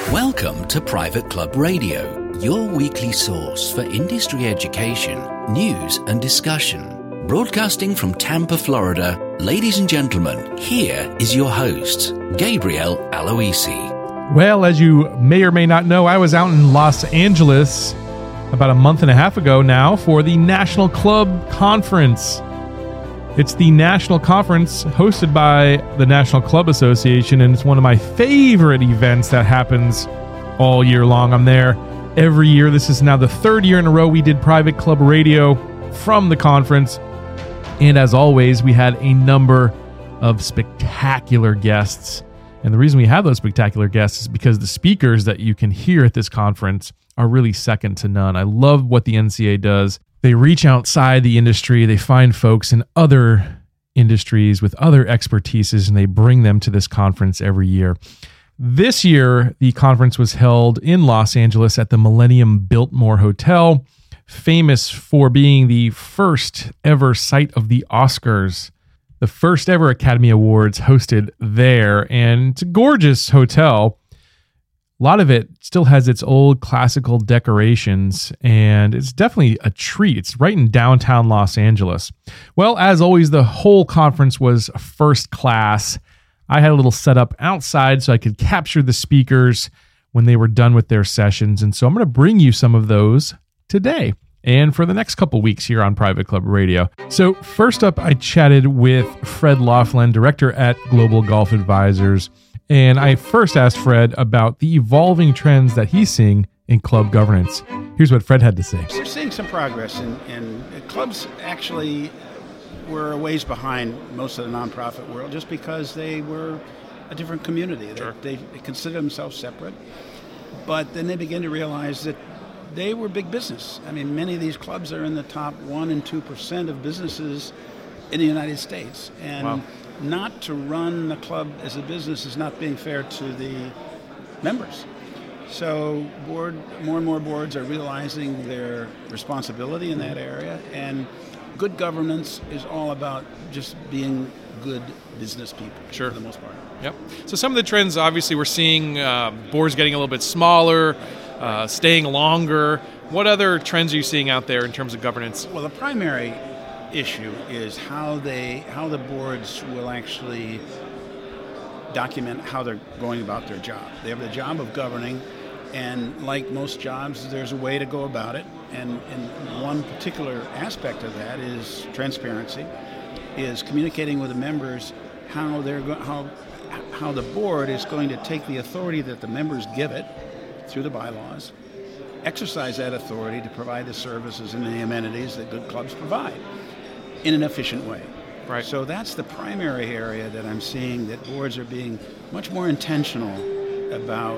Welcome to Private Club Radio, your weekly source for industry education, news and discussion. Broadcasting from Tampa, Florida, ladies and gentlemen, here is your host, Gabriel Aloisi. Well, as you may or may not know, I was out in Los Angeles about a month and a half ago now for the National Club Conference. It's the national conference hosted by the National Club Association, and it's one of my favorite events that happens all year long. I'm there every year. This is now the third year in a row we did Private Club Radio from the conference. And as always, we had a number of spectacular guests. And the reason we have those spectacular guests is because the speakers that you can hear at this conference are really second to none. I love what the NCA does. They reach outside the industry, they find folks in other industries with other expertises, and they bring them to this conference every year. This year, the conference was held in Los Angeles at the Millennium Biltmore Hotel, famous for being the first ever site of the Oscars, the first ever Academy Awards hosted there. And it's a gorgeous hotel. A lot of it still has its old classical decorations, and it's definitely a treat. It's right in downtown Los Angeles. Well, as always, the whole conference was first class. I had a little setup outside so I could capture the speakers when they were done with their sessions, and so I'm going to bring you some of those today and for the next couple weeks here on Private Club Radio. So first up, I chatted with Fred Laughlin, director at Global Golf Advisors. And I first asked Fred about the evolving trends that he's seeing in club governance. Here's what Fred had to say. We're seeing some progress, and clubs actually were a ways behind most of the nonprofit world just because they were a different community. Sure. They consider themselves separate, but then they begin to realize that they were big business. I mean, many of these clubs are in the top 1% and 2% of businesses in the United States. And wow. Not to run the club as a business is not being fair to the members. So more and more boards are realizing their responsibility in that area, and good governance is all about just being good business people, sure, for the most part. Yep. So some of the trends, obviously, we're seeing boards getting a little bit smaller, staying longer. What other trends are you seeing out there in terms of governance? Well, the primary issue is how the boards will actually document how they're going about their job. They have the job of governing, and like most jobs, there's a way to go about it. And one particular aspect of that is transparency, is communicating with the members how the board is going to take the authority that the members give it through the bylaws, exercise that authority to provide the services and the amenities that good clubs provide in an efficient way. Right. So that's the primary area that I'm seeing, that boards are being much more intentional about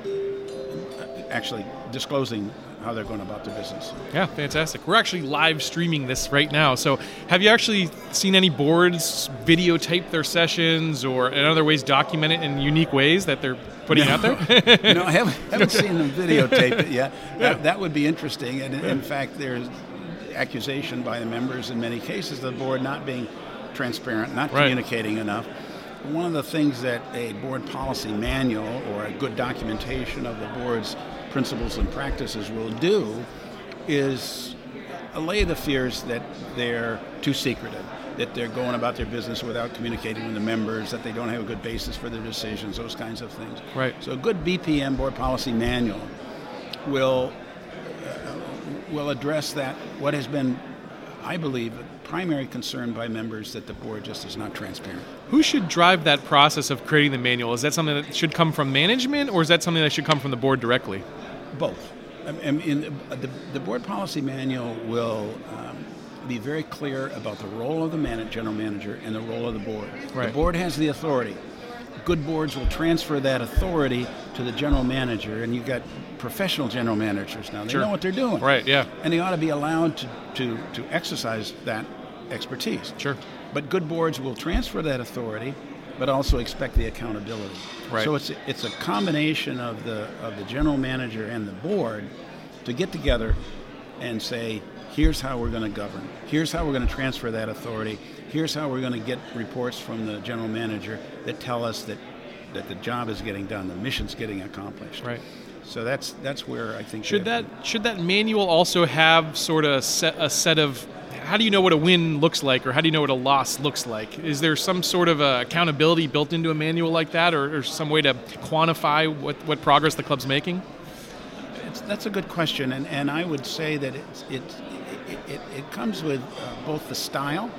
actually disclosing how they're going about their business. Yeah, fantastic. We're actually live streaming this right now. So have you actually seen any boards videotape their sessions or in other ways document it in unique ways that they're putting out there? No, I haven't seen them videotape it yet. That would be interesting. And in fact, there's accusation by the members in many cases of the board not being transparent, not communicating enough. One of the things that a board policy manual or a good documentation of the board's principles and practices will do is allay the fears that they're too secretive, that they're going about their business without communicating with the members, that they don't have a good basis for their decisions, those kinds of things. Right. So a good BPM, board policy manual, will address that, what has been, I believe, a primary concern by members, that the board just is not transparent. Who should drive that process of creating the manual? Is that something that should come from management, or is that something that should come from the board directly? Both. I mean, the board policy manual will be very clear about the role of the general manager and the role of the board. Right. The board has the authority. Good boards will transfer that authority to the general manager, and you've got professional general managers now. They Sure. know what they're doing. Right, yeah. And they ought to be allowed to exercise that expertise. Sure. But good boards will transfer that authority, but also expect the accountability. Right. So it's a combination of the general manager and the board to get together and say, here's how we're going to govern. Here's how we're going to transfer that authority. Here's how we're going to get reports from the general manager that tell us that that the job is getting done, the mission's getting accomplished. Right. So that's where I think should that manual also have sort of a set of, how do you know what a win looks like, or how do you know what a loss looks like? Is there some sort of accountability built into a manual like that, or some way to quantify what progress the club's making? That's a good question, and I would say that it comes with both the style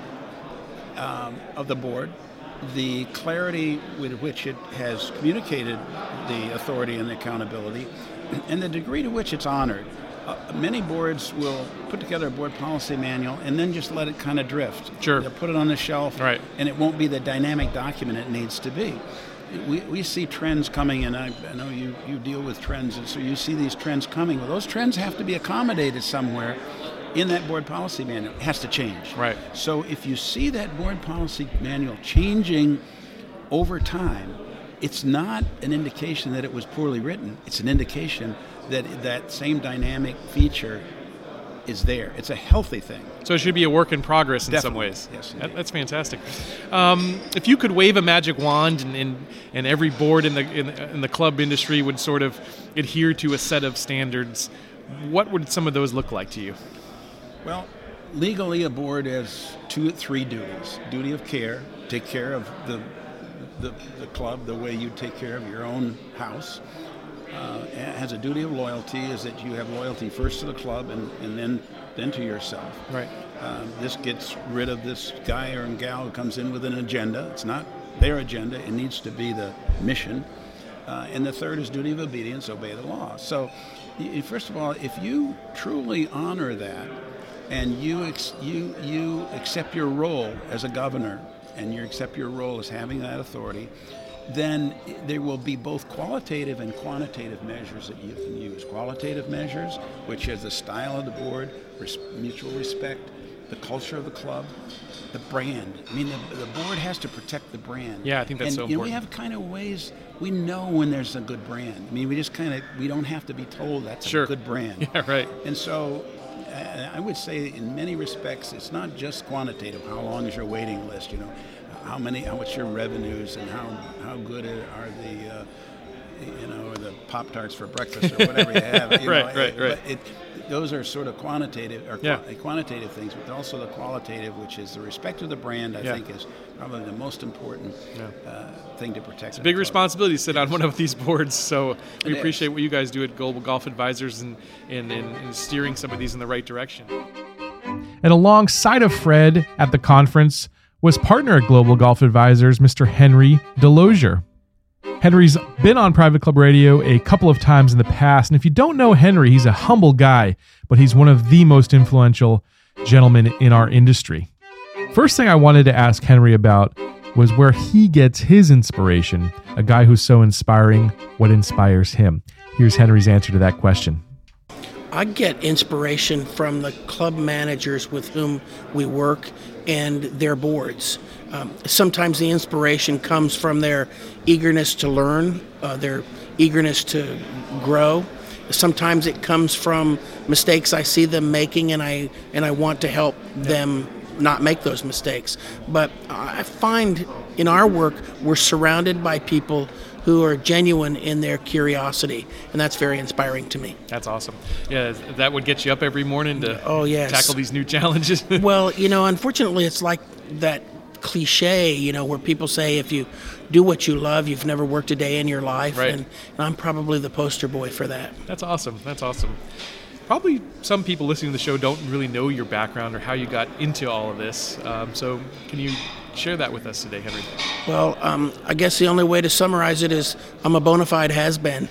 of the board, the clarity with which it has communicated the authority and the accountability, and the degree to which it's honored. Many boards will put together a board policy manual and then just let it kind of drift. Sure. They'll put it on the shelf, right, and it won't be the dynamic document it needs to be. We see trends coming, and I know you deal with trends, and so you see these trends coming. Well, those trends have to be accommodated somewhere in that board policy manual. It has to change. Right. So if you see that board policy manual changing over time, it's not an indication that it was poorly written. It's an indication that that same dynamic feature is there. It's a healthy thing. So it should be a work in progress in Definitely. some ways. Yes, that's fantastic. If you could wave a magic wand and every board in the club industry would sort of adhere to a set of standards, what would some of those look like to you? Well, legally a board has 2 or 3 duties. Duty of care, take care of the club the way you take care of your own house. It has a duty of loyalty, is that you have loyalty first to the club and then to yourself. Right. This gets rid of this guy or gal who comes in with an agenda. It's not their agenda. It needs to be the mission. And the third is duty of obedience, obey the law. So, first of all, if you truly honor that, and you accept your role as a governor, and you accept your role as having that authority, then there will be both qualitative and quantitative measures that you can use. Qualitative measures, which is the style of the board, mutual respect, the culture of the club, the brand. I mean, the board has to protect the brand. Yeah, I think that's so important. We have kind of ways, we know when there's a good brand. I mean, we don't have to be told that's Sure. a good brand. Yeah, right. And so I would say in many respects, it's not just quantitative. How long is your waiting list? How much your revenues, and how good are the Pop-Tarts for breakfast or whatever you have. Right. But those are sort of quantitative quantitative things, but also the qualitative, which is the respect of the brand. I think is probably the most important thing to protect. It's a big responsibility to sit on one of these boards. So we appreciate what you guys do at Global Golf Advisors and steering some of these in the right direction. And alongside of Fred at the conference was partner at Global Golf Advisors, Mr. Henry Delosier. Henry's been on Private Club Radio a couple of times in the past, and if you don't know Henry, he's a humble guy, but he's one of the most influential gentlemen in our industry. First thing I wanted to ask Henry about was where he gets his inspiration, a guy who's so inspiring, what inspires him. Here's Henry's answer to that question. I get inspiration from the club managers with whom we work and their boards. Sometimes the inspiration comes from their eagerness to learn, their eagerness to grow. Sometimes it comes from mistakes I see them making, and I want to help them not make those mistakes. But I find in our work we're surrounded by people who are genuine in their curiosity, and that's very inspiring to me. That's awesome. Yeah, that would get you up every morning to tackle these new challenges. Well, unfortunately, it's like that cliche, where people say if you do what you love, you've never worked a day in your life, right. And I'm probably the poster boy for that. That's awesome. Probably some people listening to the show don't really know your background or how you got into all of this. So can you share that with us today, Henry? Well, I guess the only way to summarize it is I'm a bona fide has-been.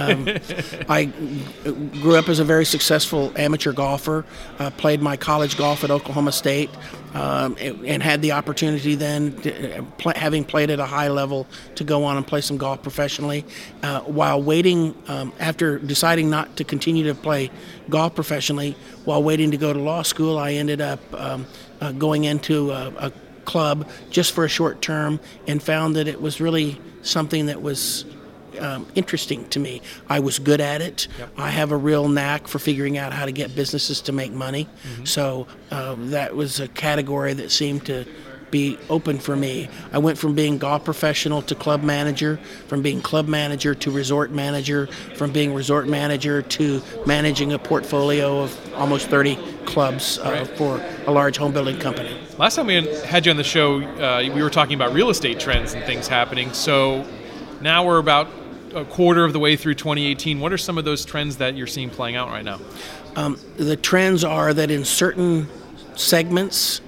I grew up as a very successful amateur golfer, played my college golf at Oklahoma State, and had the opportunity then, having played at a high level, to go on and play some golf professionally. While waiting, after deciding not to continue to play golf professionally, while waiting to go to law school, I ended up going into a club just for a short term and found that it was really something that was interesting to me. I was good at it. Yep. I have a real knack for figuring out how to get businesses to make money. Mm-hmm. So that was a category that seemed to be open for me. I went from being golf professional to club manager, from being club manager to resort manager, from being resort manager to managing a portfolio of almost 30 clubs for a large home building company. Last time we had you on the show, we were talking about real estate trends and things happening. So now we're about a quarter of the way through 2018. What are some of those trends that you're seeing playing out right now? The trends are that in certain segments,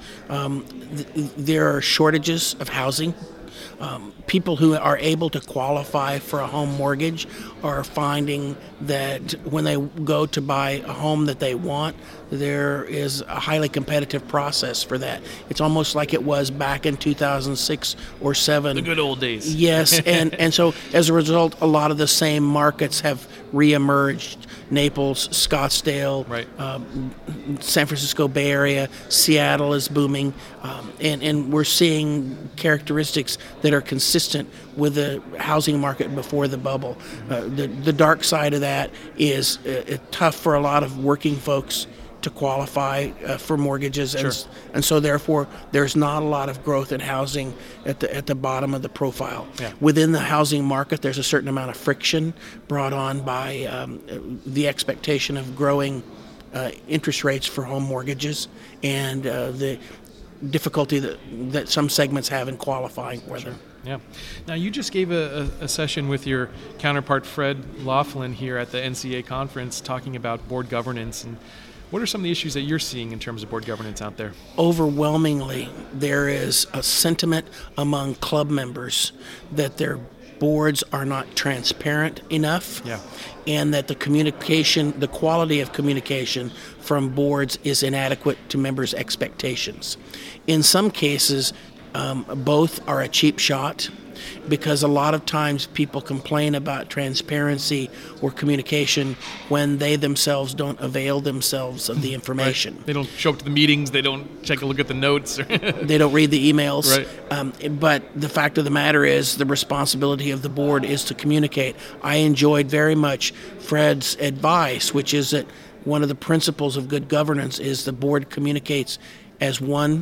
there are shortages of housing. People who are able to qualify for a home mortgage are finding that when they go to buy a home that they want, there is a highly competitive process for that. It's almost like it was back in 2006 or 7. The good old days. Yes, and so as a result, a lot of the same markets have reemerged. Naples, Scottsdale, right. San Francisco Bay Area, Seattle is booming, and we're seeing characteristics that are consistent with the housing market before the bubble. The dark side of that is tough for a lot of working folks to qualify for mortgages, Sure. and so therefore there's not a lot of growth in housing at the bottom of the profile. Yeah. Within the housing market, there's a certain amount of friction brought on by the expectation of growing interest rates for home mortgages and the difficulty that some segments have in qualifying for them. Yeah. Now, you just gave a session with your counterpart, Fred Laughlin, here at the NCA conference talking about board governance. And what are some of the issues that you're seeing in terms of board governance out there? Overwhelmingly, there is a sentiment among club members that their boards are not transparent enough, Yeah. and that the quality of communication from boards is inadequate to members' expectations. In some cases, both are a cheap shot, because a lot of times people complain about transparency or communication when they themselves don't avail themselves of the information. Right. They don't show up to the meetings. They don't take a look at the notes. They don't read the emails. Right. But the fact of the matter is the responsibility of the board is to communicate. I enjoyed very much Fred's advice, which is that one of the principles of good governance is the board communicates as one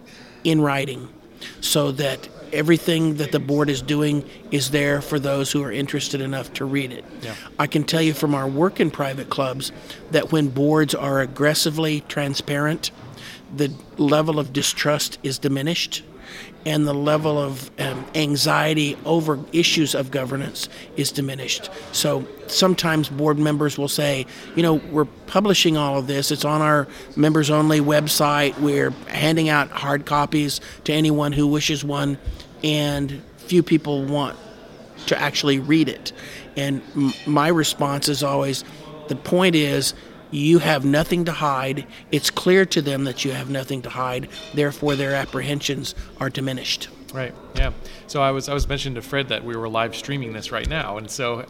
in writing, so that everything that the board is doing is there for those who are interested enough to read it. Yeah. I can tell you from our work in private clubs that when boards are aggressively transparent, the level of distrust is diminished, and the level of anxiety over issues of governance is diminished. So sometimes board members will say, we're publishing all of this. It's on our members-only website. We're handing out hard copies to anyone who wishes one, and few people want to actually read it. And my response is always, the point is, you have nothing to hide. It's clear to them that you have nothing to hide. Therefore, their apprehensions are diminished. Right. Yeah. So I was mentioning to Fred that we were live streaming this right now, and so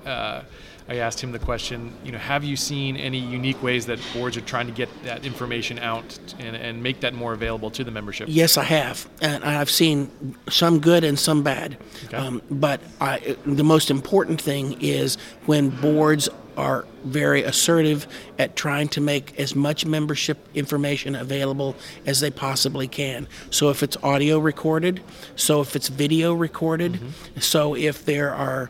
I asked him the question. Have you seen any unique ways that boards are trying to get that information out and make that more available to the membership? Yes, I have, and I've seen some good and some bad. Okay. But the most important thing is when boards are very assertive at trying to make as much membership information available as they possibly can. So if it's audio recorded, so if it's video recorded, so if there are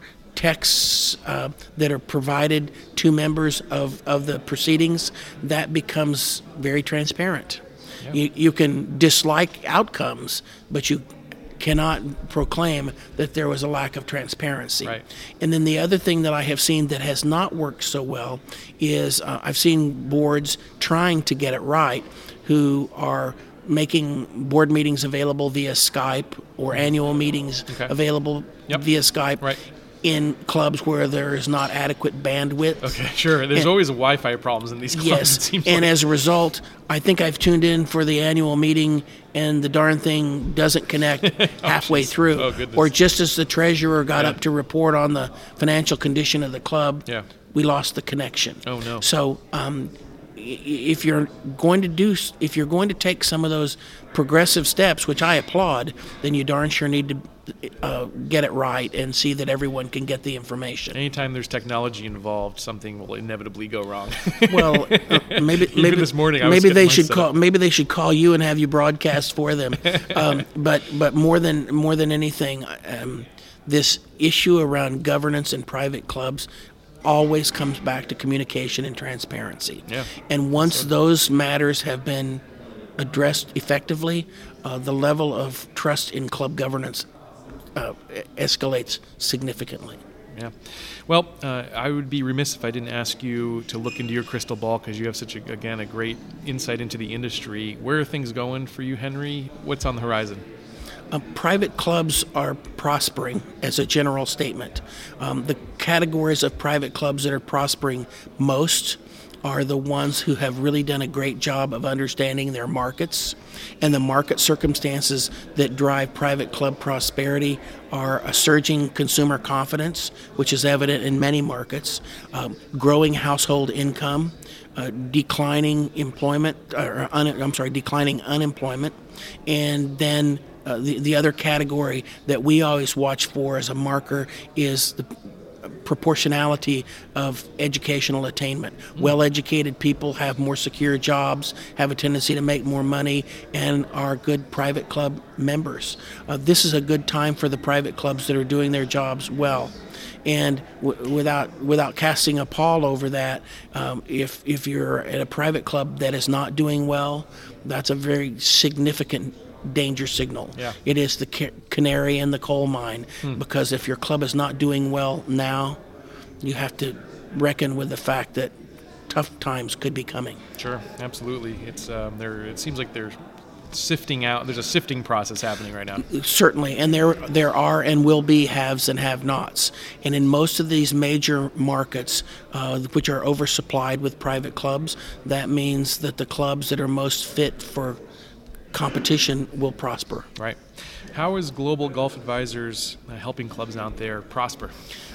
texts that are provided to members of the proceedings, that becomes very transparent. Yeah. You can dislike outcomes, but you cannot proclaim that there was a lack of transparency. Right. And then the other thing that I have seen that has not worked so well is I've seen boards trying to get it right who are making board meetings available via Skype or annual meetings available via Skype. Right. In clubs where there is not adequate bandwidth. Okay, sure. There's always Wi-Fi problems in these clubs. Yes, it seems and like. as a result, I think I've tuned in for the annual meeting and the darn thing doesn't connect halfway through. Oh, goodness. Or just as the treasurer got up to report on the financial condition of the club, we lost the connection. Oh, no. So if you're going to take some of those progressive steps, which I applaud, then you darn sure need to get it right and see that everyone can get the information. Anytime there's technology involved, something will inevitably go wrong. Well, maybe this morning maybe they should call you and have you broadcast for them. But more than anything, this issue around governance in private clubs always comes back to communication and transparency. Yeah. And once those matters have been addressed effectively, the level of trust in club governance escalates significantly. Yeah. Well, I would be remiss if I didn't ask you to look into your crystal ball, because you have such a great insight into the industry. Where are things going for you, Henry? What's on the horizon? Private clubs are prospering as a general statement. The categories of private clubs that are prospering most are the ones who have really done a great job of understanding their markets, and the market circumstances that drive private club prosperity are a surging consumer confidence, which is evident in many markets, growing household income, declining unemployment, and then the other category that we always watch for as a marker is the proportionality of educational attainment. Well-educated people have more secure jobs, have a tendency to make more money, and are good private club members. This is a good time for the private clubs that are doing their jobs well. And without casting a pall over that, if you're at a private club that is not doing well, that's a very significant danger signal. Yeah. It is the canary in the coal mine, because if your club is not doing well now, you have to reckon with the fact that tough times could be coming. Sure, absolutely. It's it seems like they're sifting out. There's a sifting process happening right now. Certainly, and there are and will be haves and have-nots. And in most of these major markets, which are oversupplied with private clubs, that means that the clubs that are most fit for competition will prosper. Right. How is Global Golf Advisors helping clubs out there prosper?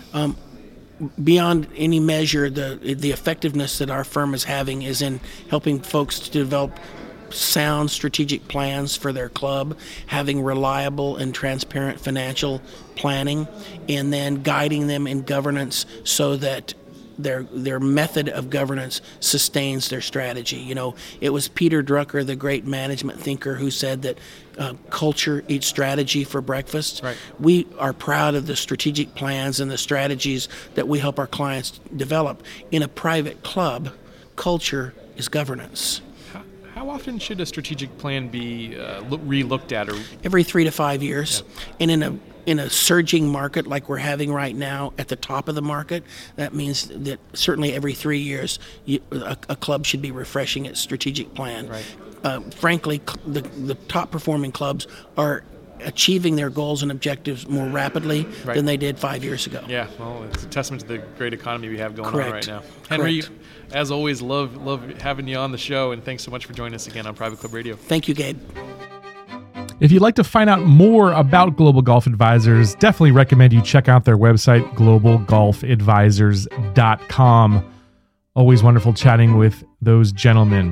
Beyond any measure, the effectiveness that our firm is having is in helping folks to develop sound strategic plans for their club, having reliable and transparent financial planning, and then guiding them in governance so that their method of governance sustains their strategy. You know, it was Peter Drucker, the great management thinker, who said that culture eats strategy for breakfast. Right. We are proud of the strategic plans and the strategies that we help our clients develop. In a private club, culture is governance. How often should a strategic plan be re-looked at? Or Every 3 to 5 years. Yeah. And in a surging market like we're having right now at the top of the market, that means that certainly every 3 years a club should be refreshing its strategic plan. Right. Frankly, the top performing clubs are achieving their goals and objectives more rapidly than they did 5 years ago. Yeah, well, it's a testament to the great economy we have going Correct. on right now. Henry, Correct. as always, love having you on the show, and thanks so much for joining us again on Private Club Radio. Thank you, Gabe. If you'd like to find out more about Global Golf Advisors, definitely recommend you check out their website, globalgolfadvisors.com. Always wonderful chatting with those gentlemen.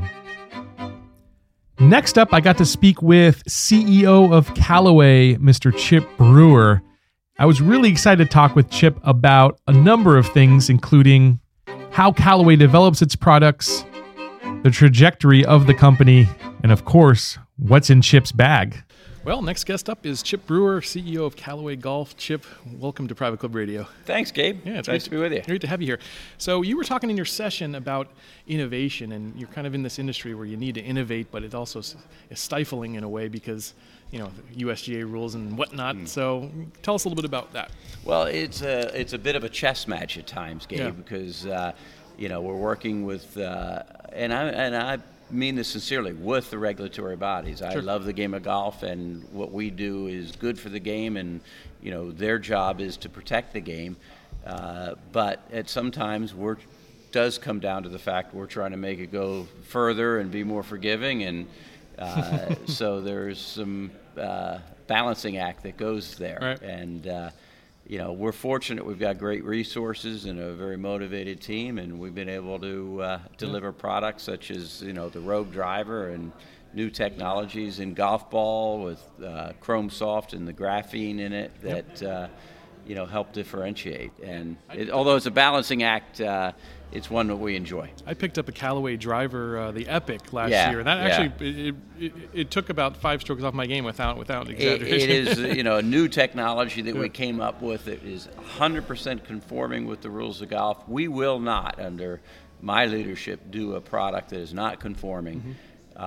Next up, I got to speak with CEO of Callaway, Mr. Chip Brewer. I was really excited to talk with Chip about a number of things, including how Callaway develops its products, the trajectory of the company, and of course, what's in Chip's bag. Well, next guest up is Chip Brewer, CEO of Callaway Golf. Chip, welcome to Private Club Radio. Thanks, Gabe. Yeah, it's nice to be with you. Great to have you here. So you were talking in your session about innovation, and you're kind of in this industry where you need to innovate, but it also is stifling in a way because, you know, USGA rules and whatnot. So tell us a little bit about that. Well, it's a bit of a chess match at times, Gabe, because you know, we're working with and I mean this sincerely, with the regulatory bodies. I love the game of golf, and what we do is good for the game, and you know, their job is to protect the game. But at sometimes does come down to the fact we're trying to make it go further and be more forgiving, and so there's some balancing act that goes there. Right. And we're fortunate. We've got great resources and a very motivated team, and we've been able to deliver products such as, the Rogue Driver and new technologies in golf ball with Chrome Soft and the graphene in it that help differentiate. And although it's a balancing act, it's one that we enjoy. I picked up a Callaway driver, the Epic, last year. And that actually, it took about 5 strokes off my game without exaggeration. It is, a new technology that we came up with. It is 100% conforming with the rules of golf. We will not, under my leadership, do a product that is not conforming.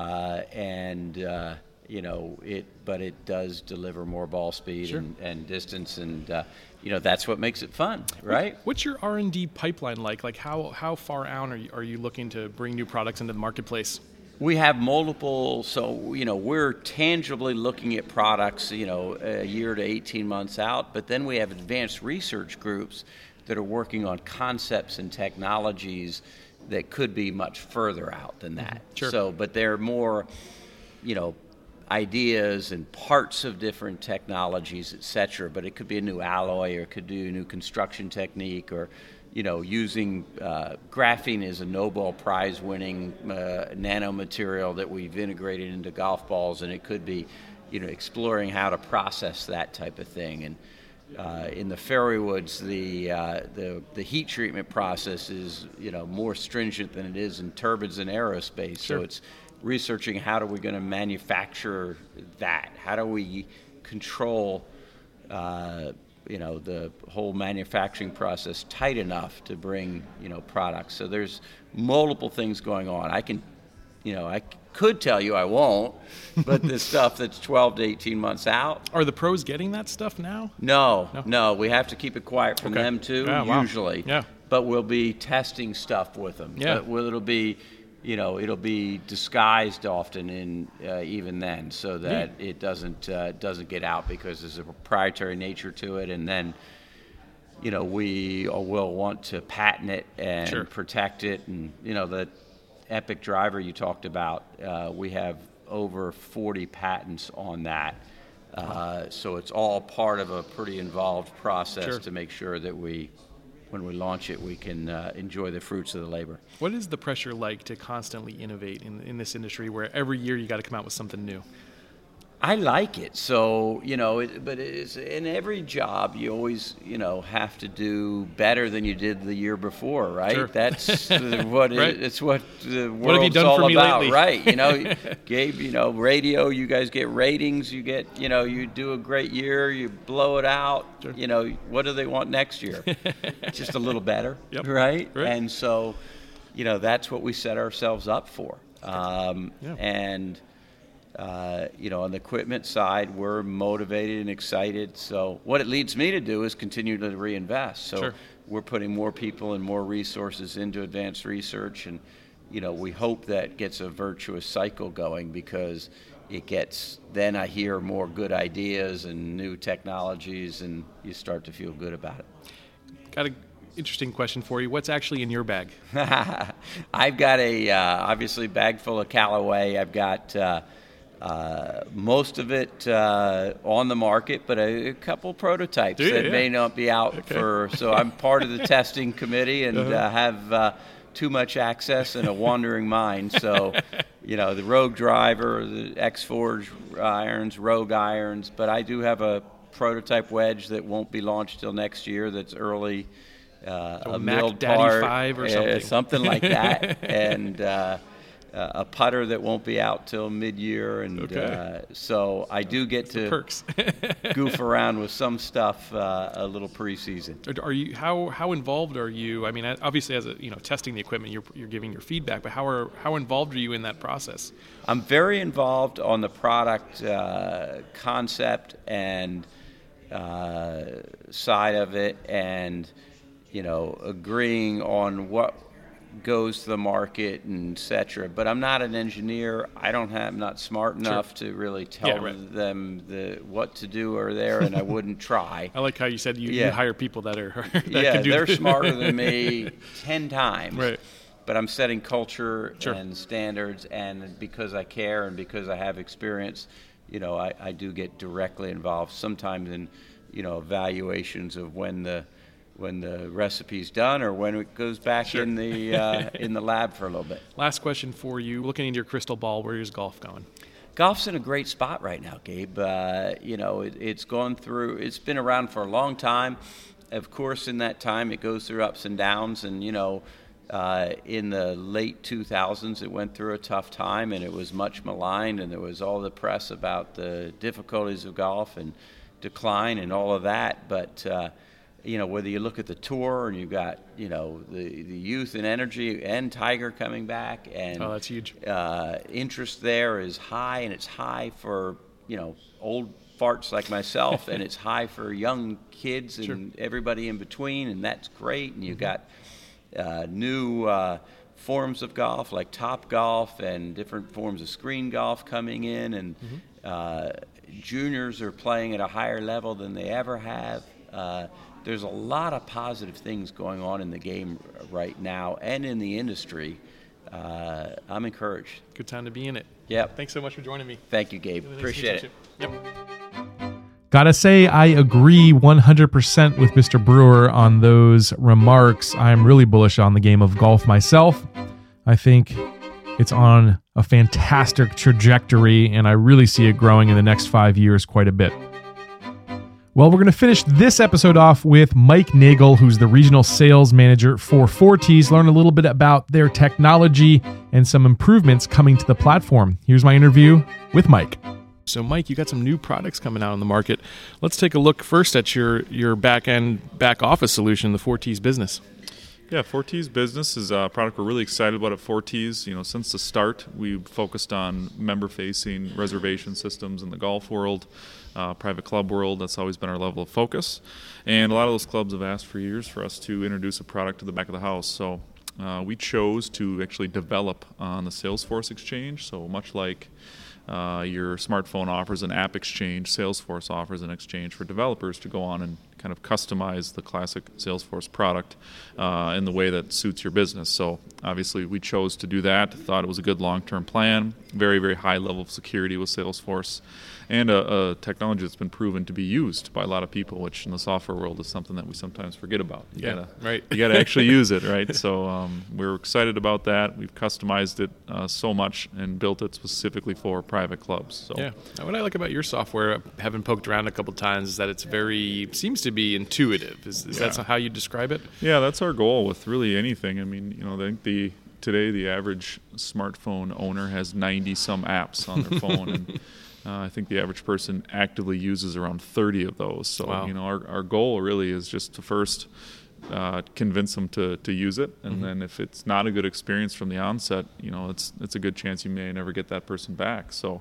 But it does deliver more ball speed and distance, and that's what makes it fun, right? What's your R&D pipeline like? Like how far out are you looking to bring new products into the marketplace? We have multiple, so we're tangibly looking at products, a year to 18 months out, but then we have advanced research groups that are working on concepts and technologies that could be much further out than that. Sure. So, but they're more, ideas and parts of different technologies, et cetera. But it could be a new alloy, or it could be a new construction technique, or using graphene is a Nobel Prize winning nanomaterial that we've integrated into golf balls, and it could be exploring how to process that type of thing. And in the fairway woods, the heat treatment process is more stringent than it is in turbines and aerospace. Sure. So it's researching how are we going to manufacture that? How do we control the whole manufacturing process tight enough to bring products? So there's multiple things going on. I could tell you, I won't, but the stuff that's 12 to 18 months out. Are the pros getting that stuff now? No. We have to keep it quiet from them too, usually. Yeah. But we'll be testing stuff with them. Yeah. But it'll be disguised often in even then, so that it doesn't get out, because there's a proprietary nature to it, and then we will want to patent it and protect it. And the Epic driver you talked about, we have over 40 patents on that. So it's all part of a pretty involved process to make sure that when we launch it, we can enjoy the fruits of the labor. What is the pressure like to constantly innovate in this industry, where every year you got to come out with something new? I like it. So, but it's, in every job, you always, have to do better than you did the year before, right? Sure. That's what it's what the world's what have you done all for me about, lately? right? Gabe, radio, you guys get ratings, you get, you do a great year, you blow it out, Sure. What do they want next year? Just a little better, Yep. right? Right. And so, that's what we set ourselves up for. And on the equipment side, we're motivated and excited. So what it leads me to do is continue to reinvest. So we're putting more people and more resources into advanced research, and we hope that gets a virtuous cycle going, because then I hear more good ideas and new technologies, and you start to feel good about it. Got an interesting question for you. What's actually in your bag? I've got a obviously bag full of Callaway. I've got most of it on the market, but a couple prototypes that may not be out for. So I'm part of the testing committee, and have too much access and a wandering mind. So, the Rogue Driver, the X-Forge irons, Rogue irons, but I do have a prototype wedge that won't be launched till next year. That's early, a Mac milled Daddy part, 5 or something. Something like that, and a putter that won't be out till mid-year, and so I do get to Perks. goof around with some stuff a little preseason. Are you how involved are you? I mean, obviously, as testing the equipment, you're giving your feedback, but how involved are you in that process? I'm very involved on the product concept and side of it, and agreeing on what goes to the market and et cetera. But I'm not an engineer. I'm not smart enough to really tell them what to do or there, and I wouldn't try. I like how you said you hire people that are that can do they're smarter than me 10 times. Right. But I'm setting culture and standards, and because I care and because I have experience, I do get directly involved sometimes in evaluations of when the recipe's done or when it goes back in the lab for a little bit. Last question for you. Looking into your crystal ball, where is golf going? Golf's in a great spot right now, Gabe. It's gone through. It's been around for a long time. Of course, in that time, it goes through ups and downs. And in the late 2000s, it went through a tough time, and it was much maligned. And there was all the press about the difficulties of golf and decline and all of that. But whether you look at the tour and you've got, the youth and energy and Tiger coming back, and that's huge. Interest there is high, and it's high for, old farts like myself, and it's high for young kids and everybody in between, and that's great. And you've got new forms of golf like Top Golf and different forms of screen golf coming in, and juniors are playing at a higher level than they ever have. There's a lot of positive things going on in the game right now and in the industry. I'm encouraged. Good time to be in it. Yep. Thanks so much for joining me. Thank you, Gabe. Appreciate it. Yep. Gotta say, I agree 100% with Mr. Brewer on those remarks. I'm really bullish on the game of golf myself. I think it's on a fantastic trajectory, and I really see it growing in the next 5 years quite a bit. Well, we're going to finish this episode off with Mike Nagel, who's the regional sales manager for Forties, learn a little bit about their technology and some improvements coming to the platform. Here's my interview with Mike. So, Mike, you got some new products coming out on the market. Let's take a look first at your back office solution, the Forties Business. Yeah, Forties Business is a product we're really excited about at Forties. Since the start, we've focused on member-facing reservation systems in the golf world, private club world. That's always been our level of focus. And a lot of those clubs have asked for years for us to introduce a product to the back of the house. So we chose to actually develop on the Salesforce Exchange. So much like your smartphone offers an app exchange, Salesforce offers an exchange for developers to go on and kind of customize the classic Salesforce product in the way that suits your business. So obviously we chose to do that, thought it was a good long-term plan, very, very high level of security with Salesforce, and a technology that's been proven to be used by a lot of people, which in the software world is something that we sometimes forget about. You gotta actually use it, right? So we're excited about that. We've customized it so much and built it specifically for private clubs. So. Yeah. What I like about your software, having poked around a couple times, is that it's seems to be intuitive. Is that how you describe it? Yeah, that's our goal with really anything. I mean, I think today the average smartphone owner has 90-some apps on their phone, and I think the average person actively uses around 30 of those. So, wow. Our goal really is just to first convince them to use it, and then if it's not a good experience from the onset, it's a good chance you may never get that person back. So,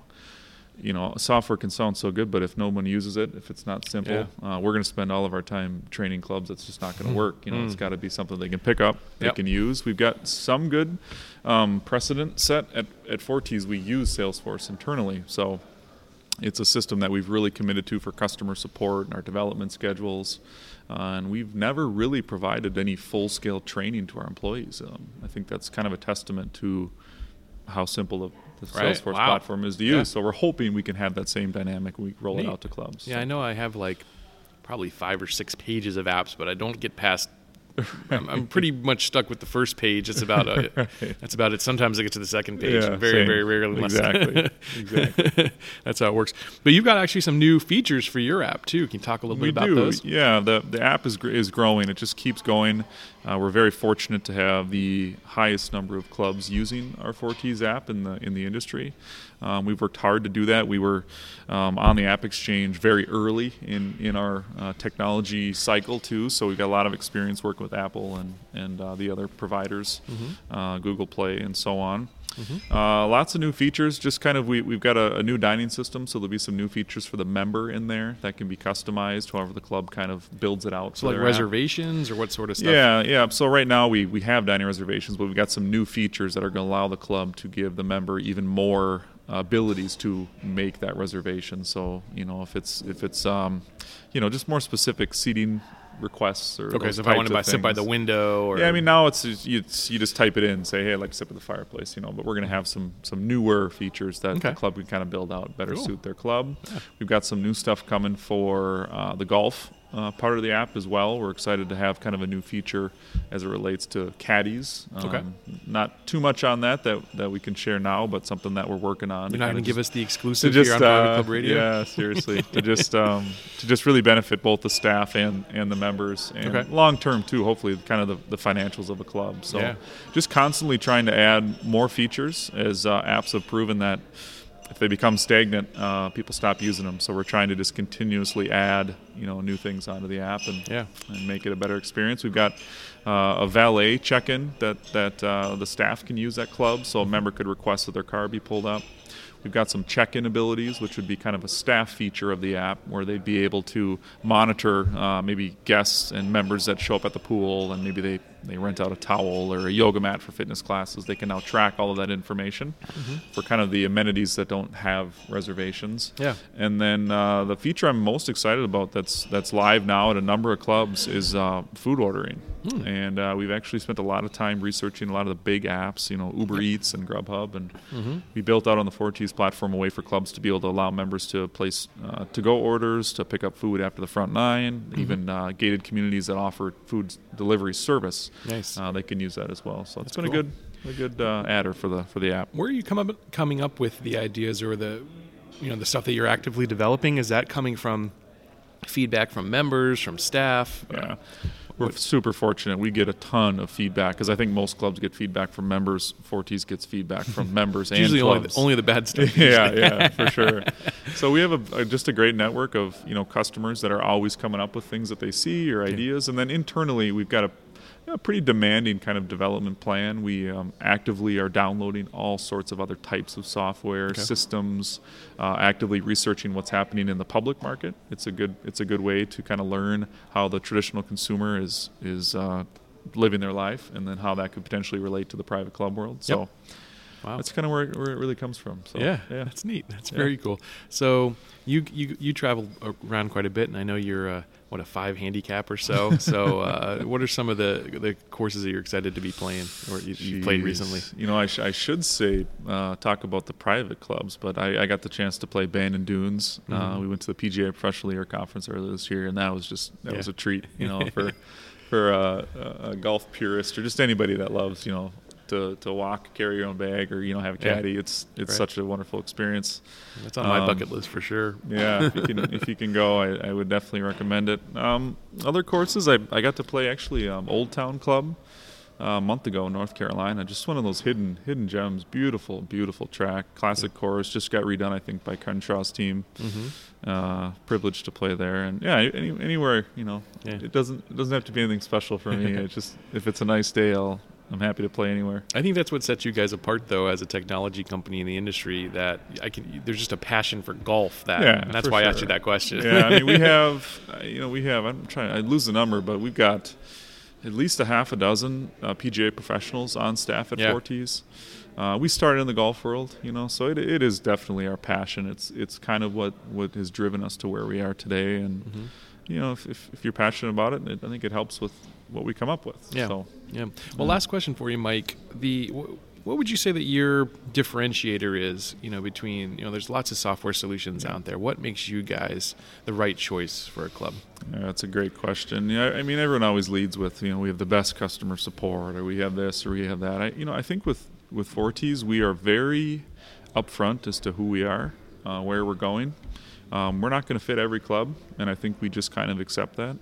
software can sound so good, but if no one uses it, if it's not simple, we're going to spend all of our time training clubs. That's just not going to work. It's got to be something they can pick up, they can use. We've got some good precedent set at Forties. We use Salesforce internally, so it's a system that we've really committed to for customer support and our development schedules. And we've never really provided any full-scale training to our employees. I think that's kind of a testament to how simple the Salesforce platform is to use. Yeah. So we're hoping we can have that same dynamic when we roll it out to clubs. Yeah, so. I know I have probably 5 or 6 pages of apps, but I don't get past. I'm pretty much stuck with the first page. That's about it. That's about it. Sometimes I get to the second page, and very, very rarely. Exactly. That's how it works. But you've got actually some new features for your app too. Can you talk a little bit about those? Yeah, the app is growing. It just keeps going. We're very fortunate to have the highest number of clubs using our Forties app in the industry. We've worked hard to do that. We were on the App Exchange very early in our technology cycle too, so we've got a lot of experience working with Apple and the other providers, Google Play and so on. Lots of new features. Just kind of we've got a new dining system, so there'll be some new features for the member in there that can be customized however the club kind of builds it out. So like reservations or what sort of stuff? Yeah. So right now we have dining reservations, but we've got some new features that are going to allow the club to give the member even more abilities to make that reservation. So if it's just more specific seating requests or okay. So if I want to sit by the window, or yeah, I mean now you just type it in, and say, hey, I'd like to sit by the fireplace, But we're going to have some newer features that the club can kind of build out better suit their club. Yeah. We've got some new stuff coming for the golf part of the app as well. We're excited to have kind of a new feature as it relates to caddies. Not too much on that we can share now, but something that we're working on. You're not going to give us the exclusive here on Private Club Radio? Yeah, seriously. to just really benefit both the staff and the members, and long term too, hopefully kind of the financials of a club. So just constantly trying to add more features, as apps have proven that if they become stagnant, people stop using them. So we're trying to just continuously add, new things onto the app and make it a better experience. We've got a valet check-in that the staff can use at clubs, so a member could request that their car be pulled up. We've got some check-in abilities, which would be kind of a staff feature of the app, where they'd be able to monitor maybe guests and members that show up at the pool, and maybe they rent out a towel or a yoga mat for fitness classes. They can now track all of that information for kind of the amenities that don't have reservations. Yeah. And then the feature I'm most excited about that's live now at a number of clubs is food ordering. And we've actually spent a lot of time researching a lot of the big apps, Uber Eats and Grubhub, and we built out on the Forties platform a way for clubs to be able to allow members to place to-go orders, to pick up food after the front nine, even gated communities that offer food delivery service. Nice. They can use that as well. So it's been a good adder for the app. Where are you coming up with the ideas or the stuff that you're actively developing? Is that coming from feedback from members, from staff? Yeah. We're super fortunate. We get a ton of feedback, because I think most clubs get feedback from members. Forties gets feedback from members and usually clubs. Only the bad stuff. yeah, for sure. So we have just a great network of customers that are always coming up with things that they see or ideas, and then internally we've got a pretty demanding kind of development plan. We actively are downloading all sorts of other types of software systems, actively researching what's happening in the public market. It's a good way to kind of learn how the traditional consumer is living their life, and then how that could potentially relate to the private club world. So that's kind of where it really comes from. So, yeah, that's neat. That's very cool. So you travel around quite a bit, and I know you're a 5 handicap or so. So what are some of the courses that you're excited to be playing, or you've played recently? I should say talk about the private clubs, but I got the chance to play Bandon Dunes. We went to the PGA Professional Year Conference earlier this year, and that was a treat, for a golf purist or just anybody that loves, to walk, carry your own bag, or have a caddy. It's such a wonderful experience. That's on my bucket list for sure. Yeah, if you can go, I would definitely recommend it. Other courses, I got to play actually Old Town Club a month ago in North Carolina. Just one of those hidden gems. Beautiful track, classic course. Just got redone, I think, by Crenshaw's team. Privileged to play there, and anywhere. It doesn't have to be anything special for me. It's just, if it's a nice day, I'm happy to play anywhere. I think that's what sets you guys apart, though, as a technology company in the industry. That there's just a passion for golf. And that's why I asked you that question. Yeah, I mean, we have. I lose the number, but we've got at least a half a dozen PGA professionals on staff at Forties. We started in the golf world, so it is definitely our passion. It's kind of what has driven us to where we are today, and if you're passionate about it, I think it helps with what we come up with. Well, last question for you, Mike. What would you say that your differentiator is, between, there's lots of software solutions out there. What makes you guys the right choice for a club? Yeah, that's a great question. I mean, everyone always leads with, we have the best customer support, or we have this, or we have that. I think with Forties, we are very upfront as to who we are, where we're going. We're not going to fit every club, and I think we just kind of accept that.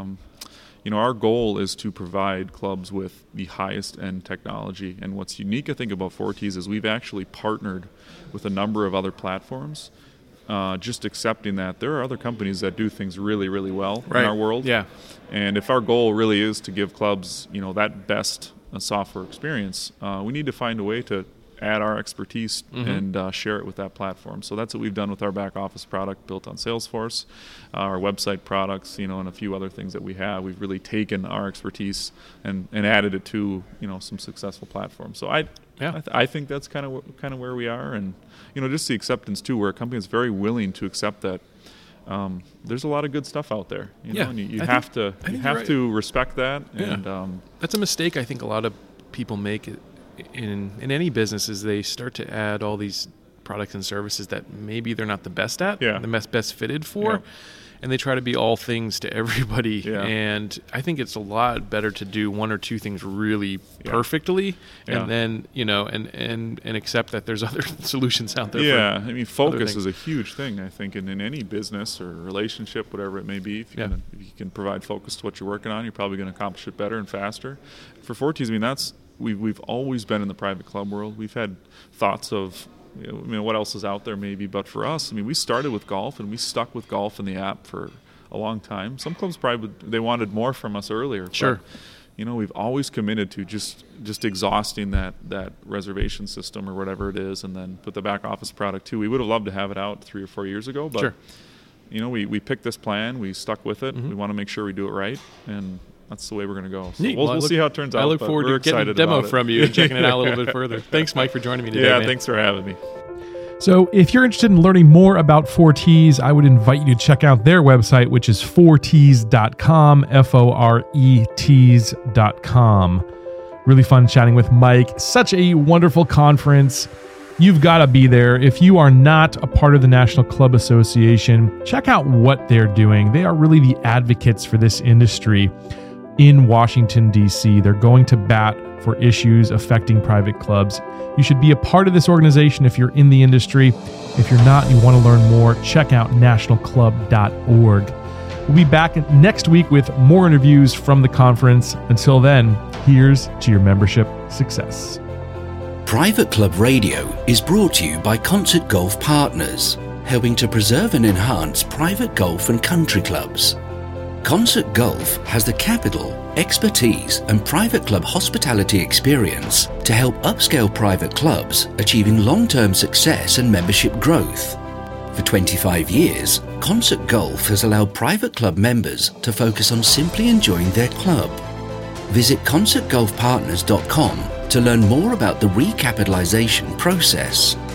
Our goal is to provide clubs with the highest end technology. And what's unique, I think, about Forties is we've actually partnered with a number of other platforms, just accepting that there are other companies that do things really, really well in our world. Yeah. And if our goal really is to give clubs, that best software experience, we need to find a way to add our expertise and share it with that platform. So that's what we've done with our back office product built on Salesforce, our website products, and a few other things that we have. We've really taken our expertise and added it to some successful platforms. So I think that's kind of where we are, and just the acceptance too, where a company is very willing to accept that there's a lot of good stuff out there. Yeah, and you have to respect that. Yeah. And that's a mistake I think a lot of people make in any business, is they start to add all these products and services that maybe they're not the best at, the best fitted for, and they try to be all things to everybody. Yeah. And I think it's a lot better to do one or two things really perfectly, and then and accept that there's other solutions out there. Yeah, I mean, focus is a huge thing. I think in any business or relationship, whatever it may be, if you can provide focus to what you're working on, you're probably going to accomplish it better and faster. For Forties, I mean, we've always been in the private club world. We've had thoughts of, what else is out there maybe, but for us, I mean, we started with golf and we stuck with golf in the app for a long time. Some clubs probably they wanted more from us earlier. Sure. But, we've always committed to just exhausting that reservation system or whatever it is, and then put the back office product too. We would have loved to have it out 3 or 4 years ago, but we picked this plan, we stuck with it. We want to make sure we do it right, and that's the way we're going to go. So we'll see how it turns out. I look forward to getting a demo from you and checking it out a little bit further. Thanks, Mike, for joining me today. Yeah, man. Thanks for having me. So if you're interested in learning more about 4Ts, I would invite you to check out their website, which is 4ts.com, FORETs.com. Really fun chatting with Mike. Such a wonderful conference. You've got to be there. If you are not a part of the National Club Association, check out what they're doing. They are really the advocates for this industry in Washington, D.C. They're going to bat for issues affecting private clubs. You should be a part of this organization if you're in the industry. If you're not and you want to learn more, check out nationalclub.org. We'll be back next week with more interviews from the conference. Until then, here's to your membership success. Private Club Radio is brought to you by Concert Golf Partners, helping to preserve and enhance private golf and country clubs. Concert Golf has the capital, expertise, and private club hospitality experience to help upscale private clubs achieving long-term success and membership growth. For 25 years, Concert Golf has allowed private club members to focus on simply enjoying their club. Visit concertgolfpartners.com to learn more about the recapitalization process.